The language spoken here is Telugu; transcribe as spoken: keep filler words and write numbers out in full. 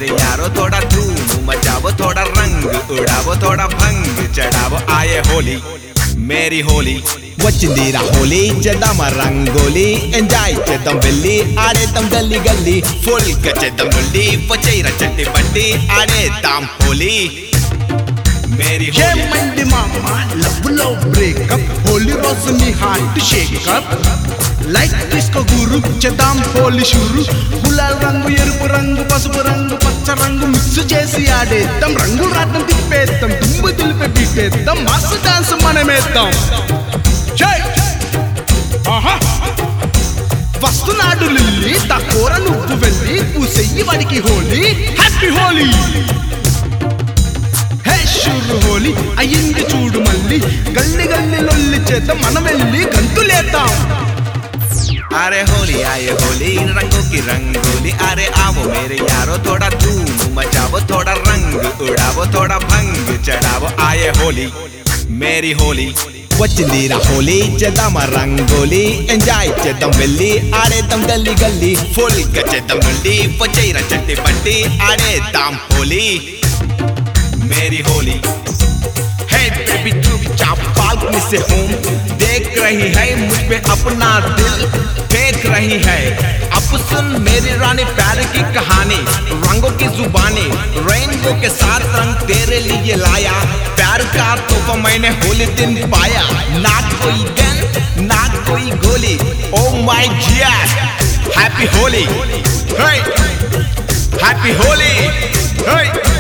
मेरे यारो थोड़ा धूम मचाओ, थोड़ा रंग उड़ाओ, थोड़ा भंग चढ़ाओ, आए होली मेरी होली వచ్చిందిరా హోలీ చేద్దాం రంగోలి ఎంజాయ్ చేద్దాం వెళ్ళి ఆడేద్దాం గల్లీ గల్లీ ఫుల్ గా చేద్దాం నుండి వచ్చేరా చెట్టి బండి ఆడేద్దాం హోలీ मेरी होली మండి మామ లవ్ లో బ్రేకప్ హోలీ రోజు నీ హార్ట్ షేకప్ లైక్ డిస్కో గురు చేద్దాం హోలీ షురు గులాల్ రంగు ఎరుపు రంగు పసుపు రంగు పచ్చ రంగు మిక్స్ చేసి ఆడేద్దాం రంగు రాటం తిప్పేద్దాం దుమ్ము దులిపే బీటేద్దాం మస్తు డాన్స్ మనమేద్దాం జై ఆహా వస్తున్నాడు లిల్లీ తకోర నువ్వు వెళ్ళి పూసెయ్యి వాడికి హోలీ హ్యాపీ హోలీ హే షురు హోలీ అయ్యింది చూడు మళ్ళీ గల్లి గల్లి లొల్లి చేద్దాం మనం వెళ్ళి గంతులేద్దాం अरे होली आए होली रंगों की रंगोली अरे आओ मेरे यारो थोड़ा धूम मचाओ, थोड़ा रंग उड़ाओ, थोड़ा भंग चढ़ाओ, आए होली मेरी होली వచ్చిందిరా హోలీ చేద్దాం రంగోలి ఎంజాయ్ చేద్దాం వెళ్ళి ఆడేద్దాం గల్లీ గల్లీ ఫుల్ గా చేద్దాం నుండి వచ్చేరా చెట్టి బండి ఆడేద్దాం హోలీ मेरी होली Hey baby तू भी चाप बालकनी से हूँ देख रही है मुझ पे अपना दिल फेंक रही है अब सुन मेरी रानी प्यार की कहानी रंगों की जुबानी रेनबो के साथ रंग तेरे लिए लाया प्यार का तोहफा मैंने होली दिन पाया ना कोई गन ना कोई गोली oh my god happy Holi hey happy Holi hey